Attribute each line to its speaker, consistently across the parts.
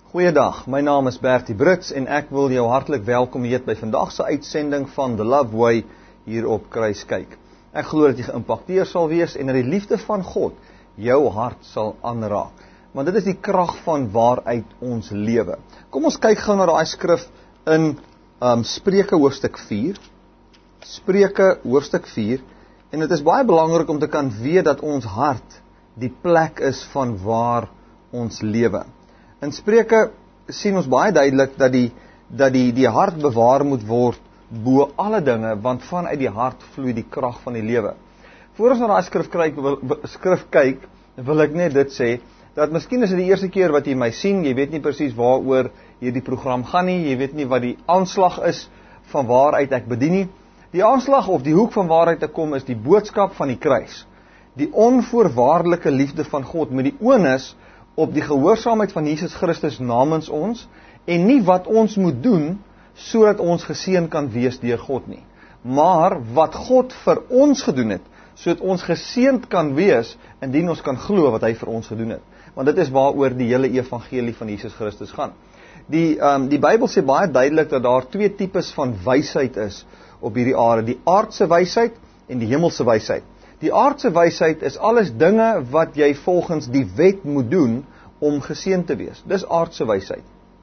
Speaker 1: Goeiedag, my naam is Bertie Brits en ek wil jou hartlik welkom heet by vandag se uitsending van The Love Way hier op Kruiskyk. Ek glo dat jy geïmpakteer sal wees en dat die liefde van God jou hart sal aanraak. Want dit is die krag van waaruit ons lewe. Kom ons kyk gou na daai skrif in Spreuke hoofstuk 4. Spreuke hoofstuk 4 en dit is baie belangrik om te kan weet dat ons hart die plek is van waar ons lewe. In Spreuke sien ons baie duidelik dat die hart bewaar moet word bo alle dinge, want vanuit die hart vloei die krag van die lewe. Voor ons na daai skrif kyk, wil ek net dit sê, dat miskien is dit die eerste keer wat jy my sien, jy weet nie presies waaroor hierdie program gaan nie, jy weet nie wat die aanslag is van waaruit ek bedien nie. Die aanslag of die hoek van waaruit ek kom is die boodskap van die kruis. Die onvoorwaardelike liefde van God met die oornis op die gehoorsaamheid van Jesus Christus namens ons, en nie wat ons moet doen, sodat ons geseën kan wees deur God nie. Maar wat God vir ons gedoen het, sodat ons geseënd kan wees, indien ons kan glo wat hy vir ons gedoen het. Want dit is waaroor die hele evangelie van Jesus Christus gaan. Die Bybel sê baie duidelik dat daar twee tipes van wysheid is op hierdie aarde, die aardse wysheid en die hemelse wysheid. Die aardse wysheid is alles dinge wat jy volgens die wet moet doen om geseënd te wees. Dis aardse wysheid.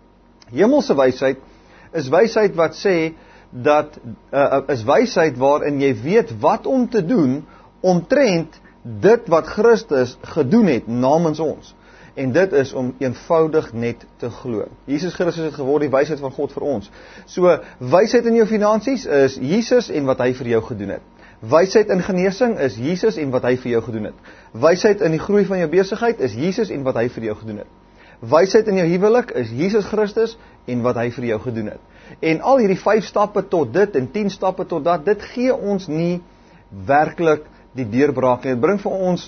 Speaker 1: Hemelse wysheid is wysheid wat sê dat is wysheid waarin jy weet wat om te doen omtrent dit wat Christus gedoen het namens ons. En dit is om eenvoudig net te glo. Jesus Christus het geword die wysheid van God vir ons. So wysheid in jou finansies is Jesus en wat hy vir jou gedoen het. Wysheid in genesing is Jesus en wat hy vir jou gedoen het. Wysheid in die groei van jou besigheid is Jesus en wat hy vir jou gedoen het. Wysheid in jou huwelik is Jesus Christus en wat hy vir jou gedoen het. En al hierdie 5 stappe tot dit en 10 stappe tot dat, dit gee ons nie werklik die deurbraak nie. Dit bring vir ons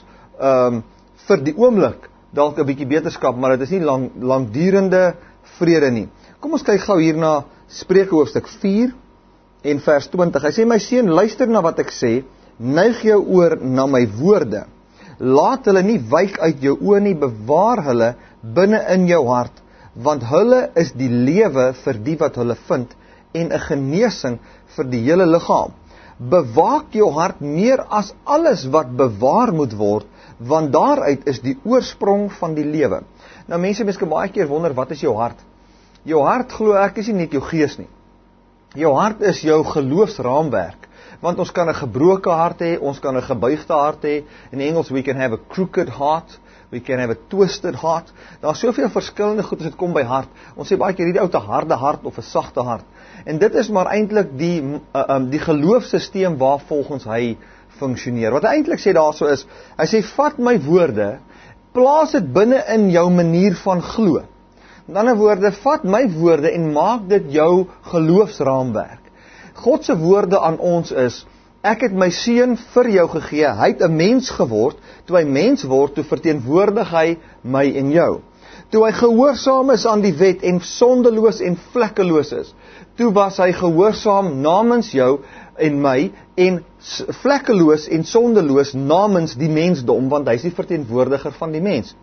Speaker 1: vir die oomblik dalk 'n bietjie beterskap, maar dit is nie langdurende vrede nie. Kom ons kyk gou hier na Spreuke hoofstuk 4 en vers 20. Hy sê, my seun, luister na wat ek sê, neig jou oor na my woorde. Laat hulle nie wyk uit jou oë nie, bewaar hulle binne in jou hart, want hulle is die lewe vir die wat hulle vind, en 'n genesing vir die hele liggaam. Bewaak jou hart meer as alles wat bewaar moet word, want daaruit is die oorsprong van die lewe. Nou mense kan baie keer wonder, wat is jou hart? Jou hart, glo ek, is nie net jou gees nie. Jou hart is jou geloofsraamwerk, want ons kan 'n gebroke hart hê, ons kan 'n gebuigde hart hê. In Engels, we can have a crooked heart, we can have a twisted heart. Daar is soveel verskillende goed as dit kom by hart. Ons sê baie keer hierdie ou te harde hart of 'n sagte hart. En dit is maar eintlik die geloofsisteem waar volgens hy funksioneer. Wat hy eintlik sê daarso is, hy sê, vat my woorde, plaas dit binne in jou manier van glo. Met ander woorde, vat my woorde en maak dit jou geloofsraamwerk. God se woorde aan ons is, ek het my seun vir jou gegee, hy het 'n mens geword, toe hy mens word, toe verteenwoordig hy my en jou. Toe hy gehoorsaam is aan die wet en sondeloos en vlekkeloos is, toe was hy gehoorsaam namens jou en my, en vlekkeloos en sondeloos namens die mensdom, want hy is die verteenwoordiger van die mens.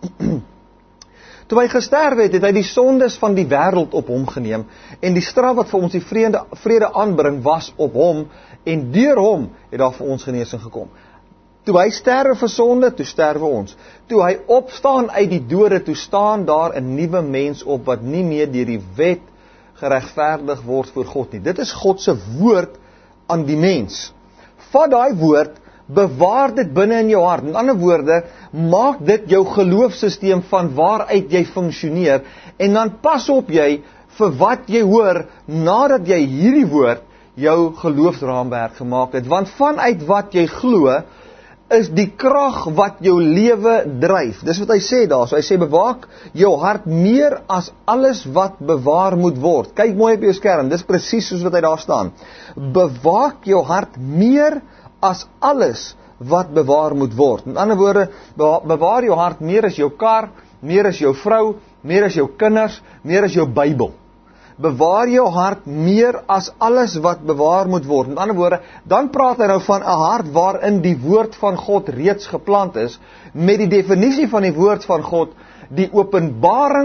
Speaker 1: Toe hy gesterf het, het hy die sondes van die wêreld op hom geneem, en die straf wat vir ons die vrede aanbring, was op hom, en deur hom het daar vir ons genesing gekom. Toe hy sterwe vir sonde, toe sterwe ons. Toe hy opstaan uit die dode, toe staan daar 'n nuwe mens op, wat nie meer deur die wet geregverdig word voor God nie. Dit is God se woord aan die mens. Vat daai woord, bewaar dit binne in jou hart. Met ander woorde, maak dit jou geloofsisteem van waaruit jy funksioneer, en dan pas op jy vir wat jy hoor, nadat jy hierdie woord jou geloofsraamwerk gemaak het. Want vanuit wat jy glo, is die krag wat jou lewe dryf. Dis wat hy sê daar. So hy sê, bewaak jou hart meer as alles wat bewaar moet word. Kyk mooi op jou skerm, dis presies soos wat hy daar staan. Bewaak jou hart meer as alles wat bewaar moet word. Met ander woorde, bewaar jou hart meer as jou kar, meer as jou vrou, meer as jou kinders, meer as jou Bybel. Bewaar jou hart meer as alles wat bewaar moet word. Met ander woorde, dan praat hy nou van 'n hart waarin die woord van God reeds geplant is, met die definisie van die woord van God, die openbaring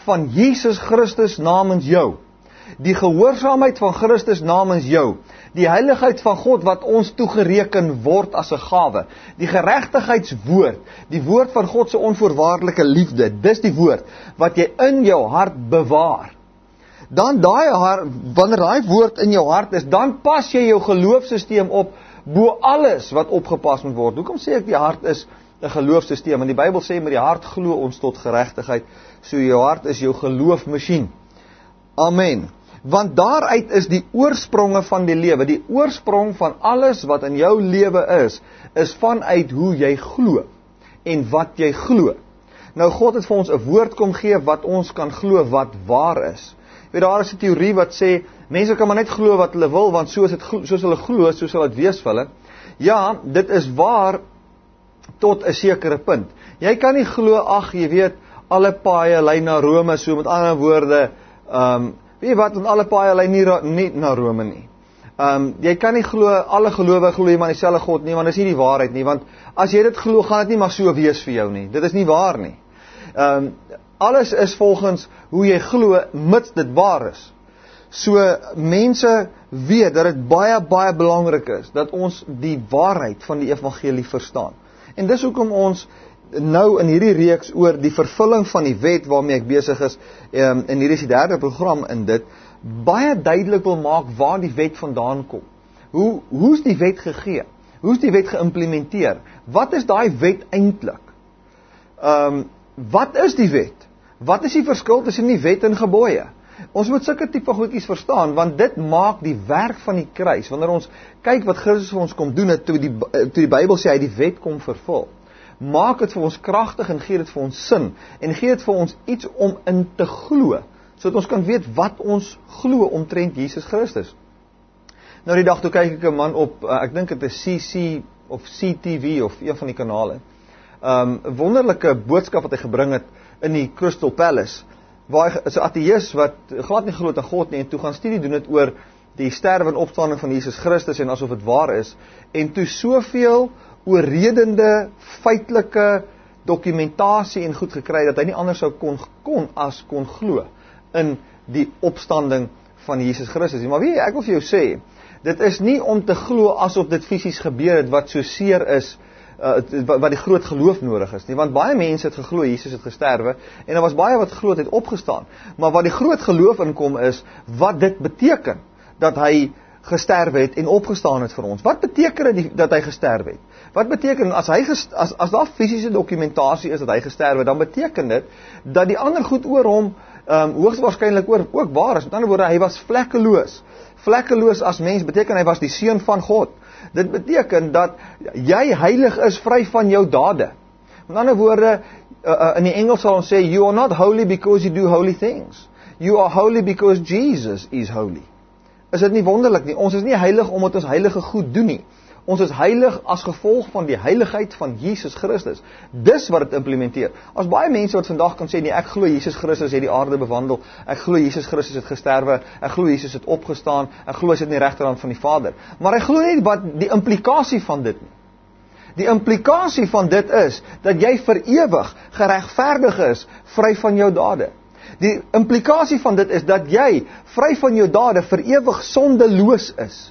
Speaker 1: van Jesus Christus namens jou, die gehoorsaamheid van Christus namens jou, die heiligheid van God wat ons toegereken word as 'n gawe, die geregtigheidswoord, die woord van God se onvoorwaardelike liefde, dis die woord wat jy in jou hart bewaar. Dan wanneer daai woord in jou hart is, dan pas jy jou geloofsisteem op bo alles wat opgepas moet word. Hoekom sê ek die hart is 'n geloofsisteem? Want die Bybel sê met die hart glo ons tot geregtigheid. So jou hart is jou geloofmasjien. Amen. Want daaruit is die oorspronge van die lewe. Die oorsprong van alles wat in jou lewe is vanuit hoe jy glo en wat jy glo. Nou God het vir ons 'n woord kom gee wat ons kan glo wat waar is. Weet, daar is 'n teorie wat sê mense kan maar net glo wat hulle wil, want soos hulle glo, so sal dit wees vir hulle. Ja, dit is waar tot 'n sekere punt. Jy kan nie glo, ag, jy weet, alle paaie lei na Rome, so met ander woorde, weet jy wat, want alle paaie lei nie na Rome nie. Jy kan nie glo, alle gelowe glo jy maar dieselfde God nie, want dis nie die waarheid nie, want as jy dit glo, gaan dit nie maar so wees vir jou nie. Dit is nie waar nie. Alles is volgens hoe jy glo, mits dit waar is. So mense weet dat dit baie, baie belangrik is, dat ons die waarheid van die evangelie verstaan. En dis hoekom ons nou in hierdie reeks oor die vervulling van die wet waarmee ek besig is, en hier is die 3de program in dit, baie duidelik wil maak waar die wet vandaan kom. Hoe is die wet gegee? Hoe is die wet geïmplementeer? Wat is daai wet eintlik? Wat is die wet? Wat is die verskil tussen die wet en gebooie? Ons moet sulke tipe goedjies verstaan, want dit maak die werk van die kruis, wanneer ons kyk wat Christus vir ons kom doen het, toe die Bybel sê hy die wet kom vervul, maak dit vir ons kragtig en gee dit vir ons sin, en gee dit vir ons iets om in te glo, sodat ons kan weet wat ons glo omtrent Jesus Christus. Nou die dag toe kyk ek 'n man op, ek dink dit is CC of CTV of een van die kanale, 'n wonderlike boodskap wat hy gebring het in die Crystal Palace, waar hy is 'n ateïs wat glad nie glo aan God nie, en toe gaan studie doen het oor die sterwe en opstanding van Jesus Christus en asof dit waar is, en toe soveel oorredende, feitelike dokumentasie en goed gekry, dat hy nie anders sou kon glo in die opstanding van Jesus Christus nie. Maar weet jy, ek wil vir jou sê, dit is nie om te glo asof dit fisies gebeur het, wat so seer is, wat die groot geloof nodig is nie, want baie mense het geglo, Jesus het gesterwe, en daar was baie wat glo het opgestaan, maar wat die groot geloof inkom is, wat dit beteken, dat hy gesterwe het en opgestaan het vir ons. Wat beteken dit dat hy gesterwe het? Wat beteken, as daar fisiese dokumentasie is dat hy gesterwe het, dan beteken dit, dat die ander goed oor hom, hoogstwaarskynlik ook waar is. Met ander woorde, hy was vlekkeloos. Vlekkeloos as mens beteken hy was die seun van God. Dit beteken dat jy heilig is, vry van jou dade. Met ander woorde, in die Engels sal ons sê, you are not holy because you do holy things. You are holy because Jesus is holy. Is dit nie wonderlik nie? Ons is nie heilig omdat ons heilige goed doen nie. Ons is heilig as gevolg van die heiligheid van Jesus Christus. Dis wat dit implementeer. As baie mense wat vandag kan sê, nee, ek glo Jesus Christus het die aarde bewandel, ek glo Jesus Christus het gesterwe, ek glo Jesus het opgestaan, ek glo hy sit in die regterhand van die Vader. Maar hy glo nie wat die implikasie van dit nie. Die implikasie van dit is, dat jy vir ewig geregverdig is, vry van jou dade. Die implikasie van dit is, dat jy vry van jou dade vir ewig sondeloos is.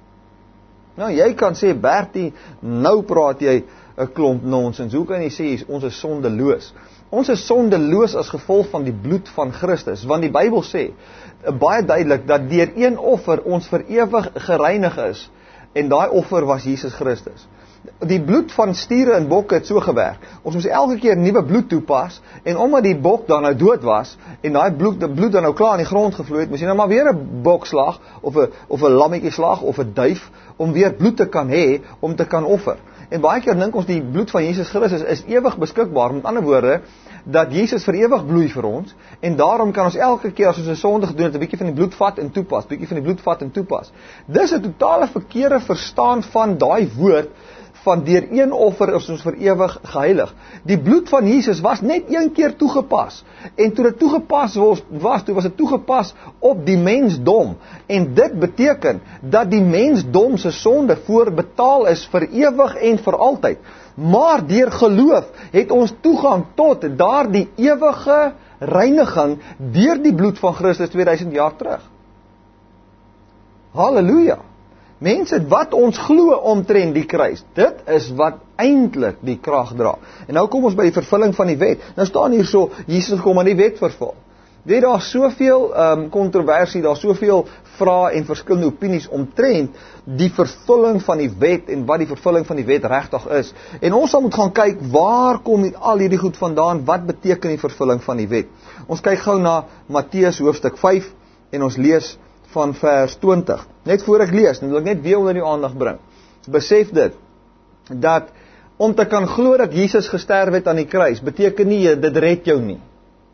Speaker 1: Nou, jy kan sê, Bertie, nou praat jy 'n klomp nonsens. Hoe kan jy sê, ons is sondeloos? Ons is sondeloos as gevolg van die bloed van Christus, want die Bybel sê, baie duidelik, dat deur een offer ons vir ewig gereinig is, en daai offer was Jesus Christus. Die bloed van stiere en bokke het so gewerk. Ons moes elke keer nuwe bloed toepas, en omdat die bok dan nou dood was, en daai bloed dan nou klaar in die grond gevloei het, moes jy nou maar weer 'n bokslag, of 'n lammetjie slag, of 'n duif, om weer bloed te kan hê, om te kan offer. En baie keer dink ons die bloed van Jesus Christus is ewig beskikbaar, met ander woorde, dat Jesus vir ewig bloei vir ons, en daarom kan ons elke keer as ons 'n sonde gedoen het, 'n bietjie van die bloed vat en toepas, bietjie van die bloed vat en toepas. Dis 'n totale verkeerde verstaan van daai woord, van deur een offer is ons vir ewig geheilig. Die bloed van Jesus was net een keer toegepas, en toe dit toegepas was dit toegepas op die mensdom, en dit beteken, dat die mensdom se sonde voorbetaal is vir ewig en vir altyd. Maar deur geloof het ons toegang tot daardie ewige reiniging deur die bloed van Christus 2000 jaar terug. Halleluja! Mense, wat ons glo omtrent die kruis, dit is wat eintlik die krag dra. En nou kom ons by die vervulling van die wet. Nou staan hier so, Jesus kom aan die wet vervul. Weet, daar soveel kontroversie, daar soveel vrae en verskillende opinies omtrent die vervulling van die wet en wat die vervulling van die wet regtig is. En ons sal moet gaan kyk, waar kom al hierdie goed vandaan, wat beteken die vervulling van die wet? Ons kyk gou na Matteus hoofstuk 5 en ons lees van vers 20. Net voor ek lees, wil ek net weer onder die aandag bring. Besef dit, dat om te kan glo dat Jesus gesterf het aan die kruis, beteken nie, dit red jou nie.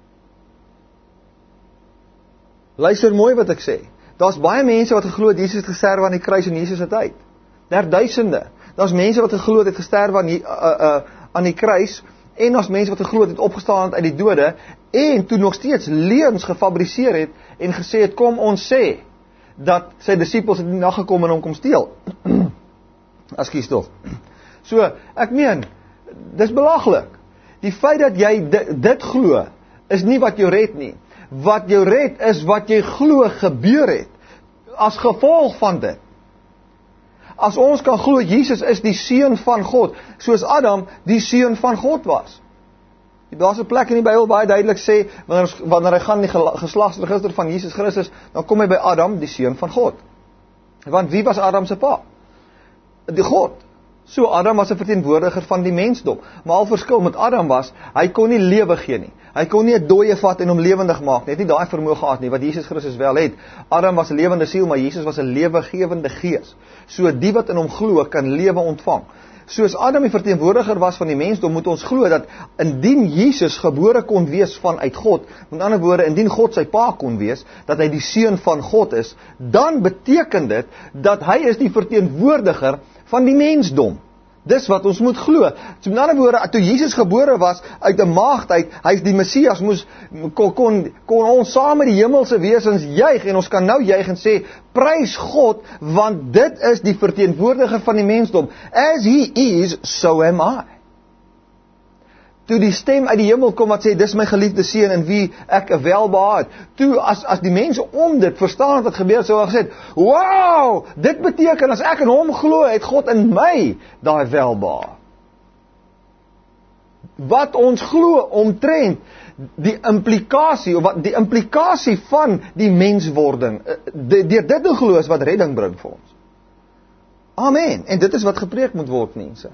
Speaker 1: Luister mooi wat ek sê. Daar's baie mense wat geglo het Jesus het gesterf aan die kruis en Jesus het uit. Daar duisende. Daar's mense wat geglo het gesterf aan die kruis en daar's mense wat geglo het opgestaan uit die dode en toe nog steeds leuns gefabriseer het en gesê het kom ons sê dat sy disippels het nie nagekom en hom kom steel. Ekskuus tog. So, ek meen, dis belaglik. Die feit dat jy dit glo is nie wat jou red nie. Wat jou red is wat jy glo gebeur het, as gevolg van dit. As ons kan glo, Jesus is die seun van God, soos Adam die seun van God was. Daar's 'n plek in die Bybel baie duidelik sê, wanneer hy gaan in die geslagsregister van Jesus Christus, dan kom hy by Adam, die seun van God. Want wie was Adam se pa? Die God. So Adam was 'n verteenwoordiger van die mensdom. Maar al verskil met Adam was, hy kon nie lewe gee nie. Hy kon nie 'n dooie vat en hom lewendig maak nie. Het nie daai vermoë gehad nie, wat Jesus Christus wel het. Adam was 'n lewende siel, maar Jesus was 'n lewegewende gees. So die wat in hom glo, kan lewe ontvang. Soos Adam die verteenwoordiger was van die mensdom, moet ons glo dat indien Jesus gebore kon wees vanuit God, met ander woorde, indien God sy pa kon wees, dat hy die seun van God is, dan beteken dit dat hy is die verteenwoordiger van die mensdom. Dis wat ons moet glo. So met ander woorde, toe Jesus gebore was uit 'n maagd uit, hy is die Messias, kon ons saam met die hemelse wesens juig, en ons kan nou juig en sê, prys God, want dit is die verteenwoordiger van die mensdom. As he is, so am I. Toe die stem uit die hemel kom wat sê, dis my geliefde seun in wie ek welbehaag het. Toe as die mense om dit verstaan wat gebeur, sou hulle gesê, wow, dit beteken as ek in hom glo, het God in my daai welbehaag. Wat ons glo omtrent die implikasie van die menswording, deur dit te glo is wat redding bring vir ons. Amen. En dit is wat gepreek moet word, mense.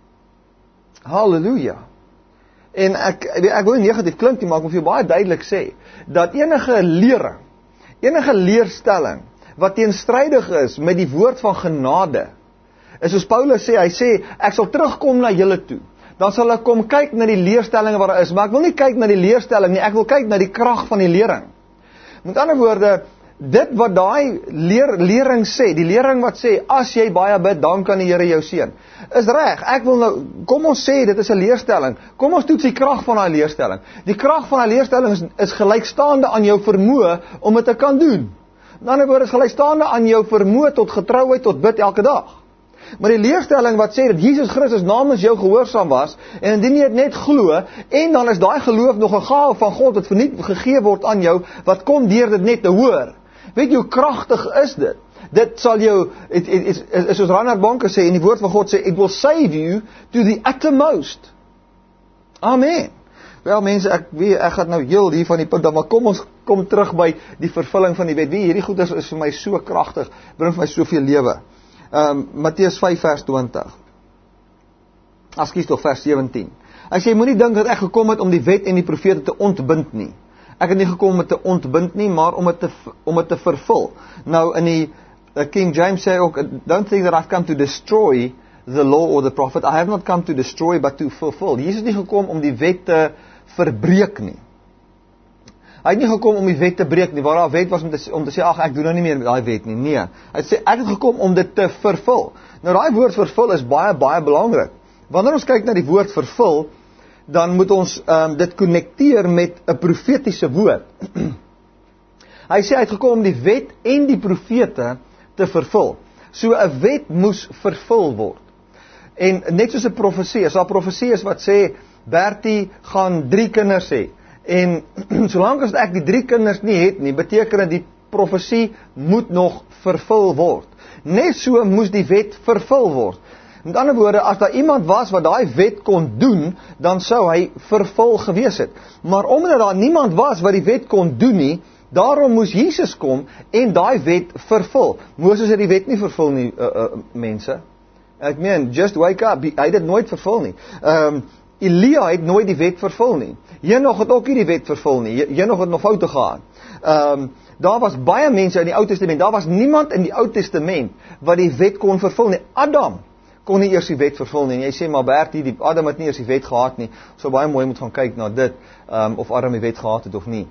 Speaker 1: Halleluja. En ek wil nie negatief klink nie, maar ek wil vir jou baie duidelik sê, dat enige lering, enige leerstelling, wat teenstrydig is met die woord van genade, is soos Paulus sê, hy sê, ek sal terugkom na julle toe, dan sal ek kom kyk na die leerstellinge wat daar is, maar ek wil nie kyk na die leerstelling nie, ek wil kyk na die krag van die lering. Met ander woorde, dit wat daai lering sê, die lering wat sê, as jy baie bid, dan kan die Here jou seën, is reg. Ek wil nou, kom ons sê, dit is 'n leerstelling, kom ons toets die krag van daai leerstelling. Die krag van daai leerstelling is gelykstaande aan jou vermoë om dit te kan doen. Met ander woorde, is gelykstaande aan jou vermoë tot getrouheid, tot bid elke dag. Maar die leerstelling wat sê dat Jesus Christus namens jou gehoorsaam was, en indien jy dit net glo, en dan is daai geloof nog 'n gawe van God wat verniet gegee word aan jou, wat kom deur dit net te hoor. Weet jy hoe kragtig is dit? Dit sal jou, soos Reinhard Bonke sê, en die woord van God sê, it will save you to the uttermost. Amen. Wel mense, ek gaan nou heel hier van die punt, maar kom ons kom terug by die vervulling van die wet. Hierdie goed is vir my so kragtig, bring vir my soveel lewe. Matteus 5 vers 20. Ekskuus tog vers 17. Hy sê, moenie dink dat ek gekom het om die wet en die profete te ontbind nie. Ek het nie gekom om dit te ontbind nie, maar om dit te vervul. Nou in die King James sê ook, don't think that I've come to destroy the law or the prophet. I have not come to destroy but to fulfill. Jesus het nie gekom om die wet te verbreek nie. Hy het nie gekom om die wet te breek nie, waar daar wet was om te sê, ag ek doen nou nie meer met daai wet nie. Nee, hy sê ek het gekom om dit te vervul. Nou daai woord vervul is baie belangrik. Wanneer ons kyk na die woord vervul, dan moet ons dit konnekteer met 'n profetiese woord. Hy sê hy het gekom om die wet en die profete te vervul. So 'n wet moes vervul word. En net soos 'n profesie, as daar 'n profesie is wat sê, Bertie gaan 3 kinders hê, En solank as ek die 3 kinders nie het nie, beteken dat die profesie moet nog vervul word. Net so moes die wet vervul word. Met ander woorde, as daar iemand was wat daai wet kon doen, dan sou hy vervul gewees het. Maar omdat daar niemand was wat die wet kon doen nie, daarom moes Jesus kom en daai wet vervul. Moses het die wet nie vervul nie, mense. Ek meen, just wake up, hy het dit nooit vervul nie. Elia het nooit die wet vervul nie. Henog het ook nie die wet vervul nie. Henog het nog foute gehad. Daar was baie mense in die Ou Testament, daar was niemand in die Ou Testament wat die wet kon vervul nie. Adam kon nie eers die wet vervul nie. En jy sê, maar Bertie, Adam het nie eers die wet gehad nie. So baie mooi moet gaan kyk na dit, of Adam die wet gehad het of nie.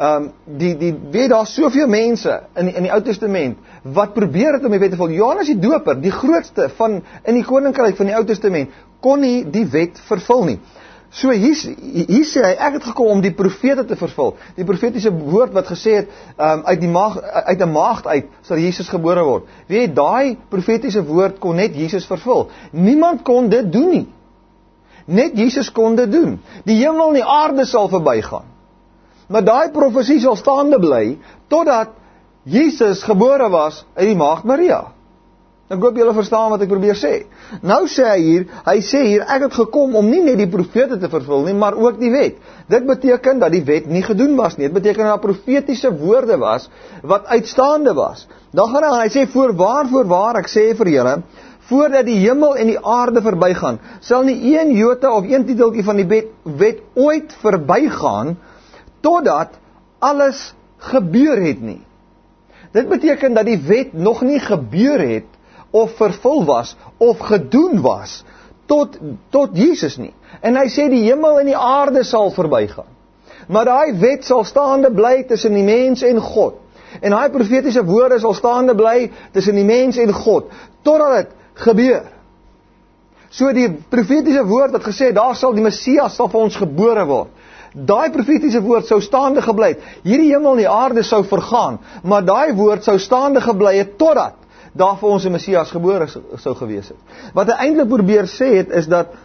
Speaker 1: Weet daar soveel mense in die Ou Testament wat probeer het om die wet te volg. Johannes die Doper, die grootste in die koninkryk van die Ou Testament, kon nie die wet vervul nie. So hier sê hy, ek het gekom om die profete te vervul. Die profetiese woord wat gesê het, uit 'n maagd uit sal Jesus gebore word. Weet, daai profetiese woord kon net Jesus vervul. Niemand kon dit doen nie. Net Jesus kon dit doen. Die hemel en die aarde sal verbygaan. Maar daai profesie sal staande bly, totdat Jesus gebore was uit die maagd Maria. Ek hoop julle verstaan wat ek probeer sê. Nou sê hy sê hier, ek het gekom om nie net die profete te vervul nie, maar ook die wet. Dit beteken dat die wet nie gedoen was nie. Dit beteken dat profetiese woorde was, wat uitstaande was. Dan gaan hy sê, voorwaar, ek sê vir julle, voordat die hemel en die aarde verbygaan, sal nie een jota of een titeltjie van die wet ooit verbygaan, totdat alles gebeur het nie. Dit beteken dat die wet nog nie gebeur het, of vervul was, of gedoen was, tot Jesus nie. En hy sê die hemel en die aarde sal verbygaan. Maar daai wet sal staande bly tussen die mens en God. En daai profetiese woorde sal staande bly tussen die mens en God, totdat dit gebeur. So die profetiese woord wat gesê, daar sal die Messias sal vir ons gebore word. Daai profetiese woord sou staande gebly het. Hierdie hemel en die aarde sou vergaan, maar daai woord sou staande gebly het, totdat daar vir ons 'n Messias gebore sou gewees het. Wat hy eintlik probeer sê het, is dat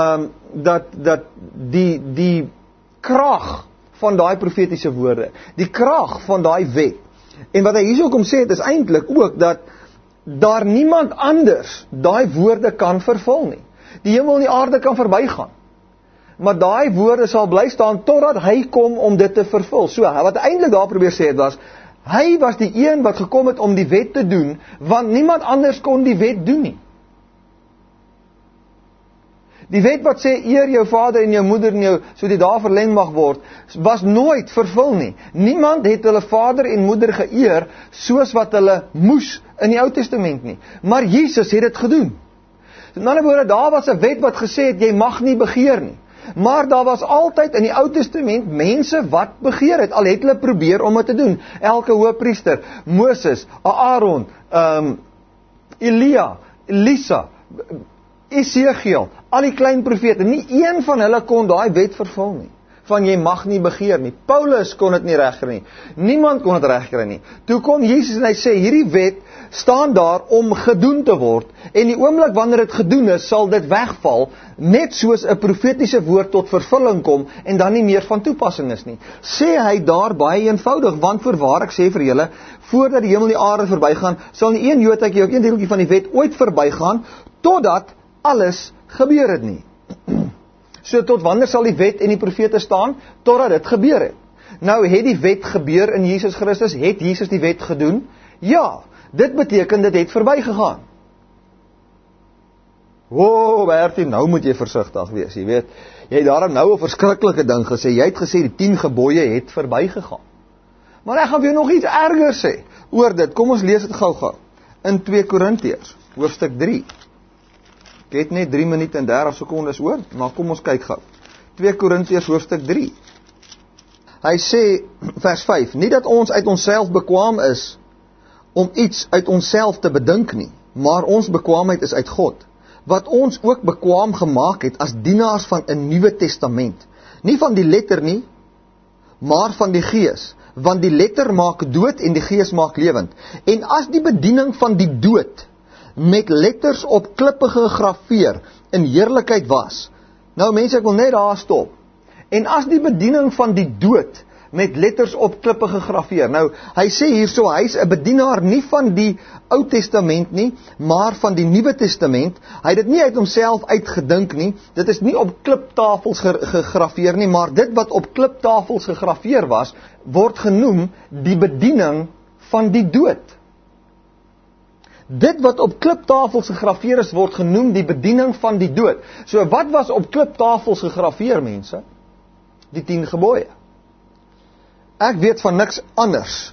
Speaker 1: die krag van daai profetiese woorde, die krag van daai wet, en wat hy hierso kom sê het, is eintlik ook dat daar niemand anders daai woorde kan vervul nie. Die hemel en die aarde kan verbygaan, maar daai woorde sal bly staan totdat hy kom om dit te vervul. So, wat hy eintlik daar probeer sê het was, hy was die een wat gekom het om die wet te doen, want niemand anders kon die wet doen nie. Die wet wat sê, eer jou vader en jou moeder en jou, so die daar verleng mag word, was nooit vervul nie. Niemand het hulle vader en moeder geëer, soos wat hulle moes in die Ou Testament nie. Maar Jesus het dit gedoen. In ander woorde, daar was 'n wet wat gesê het, jy mag nie begeer nie. Maar daar was altyd in die Ou Testament mense wat begeer het, al het hulle probeer om dit te doen. Elke hoëpriester, Moses, Aaron, Elia, Elisa, Esegiel, al die klein profete, nie een van hulle kon daai wet vervul nie, van jy mag nie begeer nie. Paulus kon dit nie regkry nie. Niemand kon dit regkry nie. Toe kom Jesus en hy sê, hierdie wet staan daar om gedoen te word, en die oomblik wanneer dit gedoen is, sal dit wegval, net soos 'n profetiese woord tot vervulling kom, en dan nie meer van toepassing is nie. Sê hy daar baie eenvoudig, want voorwaar ek sê vir julle, voordat die hemel en die aarde verbygaan, sal nie een jotakie of een deeltjie van die wet ooit verbygaan, totdat alles gebeur het nie. So tot wanneer sal die wet en die profete staan? Totdat dit gebeur het. Nou, het die wet gebeur in Jesus Christus? Het Jesus die wet gedoen? Ja, dit beteken dit het verbygegaan. Bertie, nou moet jy versigtig wees, jy weet. Jy het daarom nou 'n verskriklike ding gesê. Jy het gesê die 10 gebooie het verbygegaan. Maar ek gaan vir jou nog iets erger sê oor dit. Kom ons lees dit gou-gou. In 2 Korintiërs, hoofstuk 3. Ek het net 3 minute en 30 sekondes oor, maar kom ons kyk gou. 2 Korintiërs hoofstuk 3. Hy sê, vers 5, nie dat ons uit onsself bekwaam is om iets uit onsself te bedink nie, maar ons bekwaamheid is uit God, wat ons ook bekwaam gemaak het as dienaars van 'n Nuwe Testament. Nie van die letter nie, maar van die Gees, want die letter maak dood en die Gees maak lewend. En as die bediening van die dood met letters op klippe gegraveer in heerlikheid was. Nou mense, ek wil net daar stop. En as die bediening van die dood met letters op klippe gegraveer. Nou, hy sê hierso, hy is 'n bedienaar nie van die Ou Testament nie, maar van die Nuwe Testament. Hy het dit nie uit homself uitgedink nie, dit is nie op kliptafels gegraveer nie, maar dit wat op kliptafels gegraveer was, word genoem die bediening van die dood. Dit wat op kliptafels gegraveer is, word genoem die bediening van die dood. So wat was op kliptafels gegraveer, mense? Die 10 gebooie. Ek weet van niks anders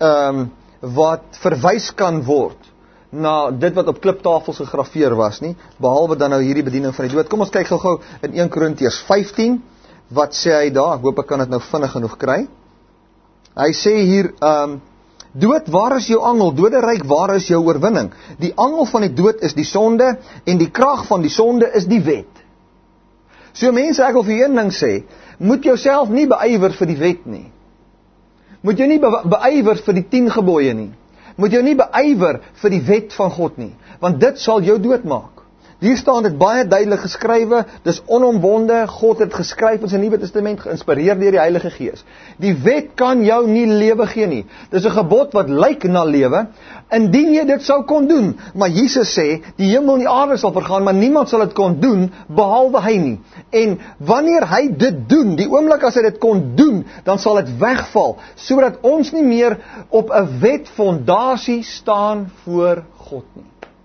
Speaker 1: wat verwys kan word na dit wat op kliptafels gegraveer was nie, behalwe dan nou hierdie bediening van die dood. Kom ons kyk gou-gou in 1 Korintiërs 15, wat sê hy daar? Ek hoop ek kan dit nou vinnig genoeg kry. Hy sê hier, dood, waar is jou angel? Doderyk, waar is jou oorwinning? Die angel van die dood is die sonde, en die krag van die sonde is die wet. So mense, ek wil vir een ding sê, moet jouself nie beywer vir die wet nie. Moet jou nie beywer vir die 10 gebooie nie. Moet jou nie beywer vir die wet van God nie. Want dit sal jou doodmaak. Hier staan dit baie duidelik geskrywe, dis onomwonde, God het geskryf in sy Nuwe Testament, geïnspireer deur die Heilige Gees. Die wet kan jou nie lewe gee nie. Dis 'n gebod wat lyk na lewe, indien jy dit sou kon doen. Maar Jesus sê, die hemel en die aarde sal vergaan, maar niemand sal dit kon doen, behalwe hy nie. En wanneer hy dit doen, die oomblik as hy dit kon doen, dan sal dit wegval, sodat ons nie meer op 'n wetfondasie staan voor God nie.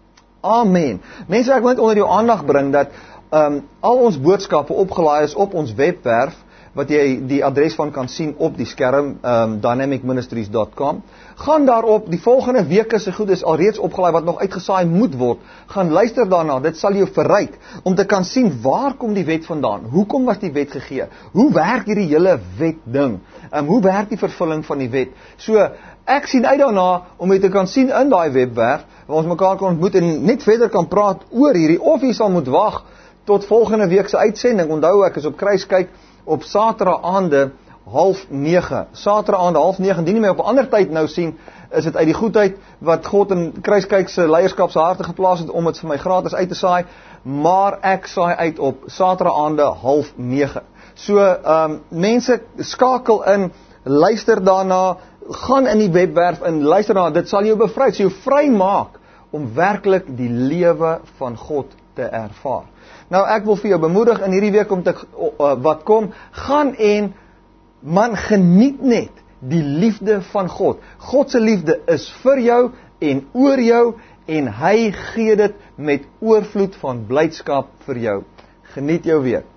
Speaker 1: Amen. Mense, ek wil net onder jou aandag bring dat al ons boodskappe opgelaai is op ons webwerf, wat jy die adres van kan sien op die skerm, dynamicministries.com. Gaan daarop, die volgende weke se goed is alreeds opgelaai wat nog uitgesaai moet word. Gaan luister daarna, dit sal jou verryk om te kan sien waar kom die wet vandaan? Hoekom was die wet gegee? Hoe werk hierdie hele wet ding? Hoe werk die vervulling van die wet? So, ek sien uit daarna om jy te kan sien in daai webwerf, waar ons mekaar kan ontmoet en net verder kan praat oor hierdie, of jy sal moet wag tot volgende week se uitsending. Onthou, ek is op Kruiskyk op Saterdag aande 8:30. Saterdag aande 8:30, indien jy my op 'n ander tyd nou sien, is dit uit die goedheid wat God in Kruiskyk se leierskap se harte geplaas het om dit vir my gratis uit te saai, maar ek saai uit op Saterdag aande 8:30. So, mense, skakel in, luister daarna, gaan in die webwerf en luister daarna, dit sal jou bevry, sal jou vry maak om werklik die lewe van God te ervaar. Nou, ek wil vir jou bemoedig in hierdie week om te wat kom, gaan en man, geniet net die liefde van God. God se liefde is vir jou en oor jou, en hy gee dit met oorvloed van blydskap vir jou. Geniet jou week.